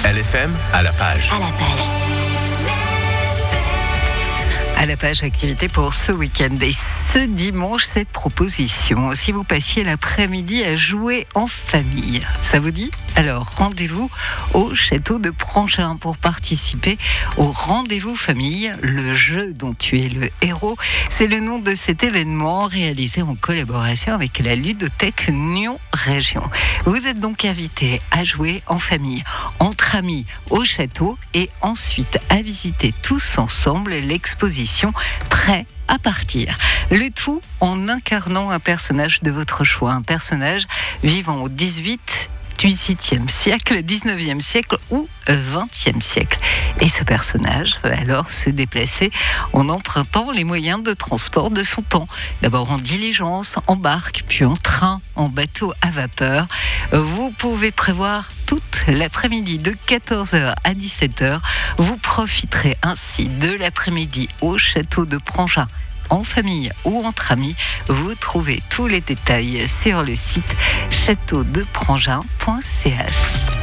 LFM à la page. À la page. À la page activité pour ce week-end et ce dimanche, cette proposition. Si vous passiez l'après-midi à jouer en famille, ça vous dit ? Alors rendez-vous au château de Prangin pour participer au rendez-vous famille. Le jeu dont tu es le héros, c'est le nom de cet événement réalisé en collaboration avec la ludothèque Nyon Région. Vous êtes donc invité à jouer en famille, entre amis au château et ensuite à visiter tous ensemble l'exposition Prêt à partir. Le tout en incarnant un personnage de votre choix, un personnage vivant au 18e siècle, 19e siècle ou 20e siècle. Et ce personnage va alors se déplacer en empruntant les moyens de transport de son temps. D'abord en diligence, en barque, puis en train, en bateau à vapeur. Vous pouvez prévoir toute l'après-midi de 14h à 17h. Vous profiterez ainsi de l'après-midi au château de Prangin. En famille ou entre amis, vous trouvez tous les détails sur le site châteaudeprangin.ch.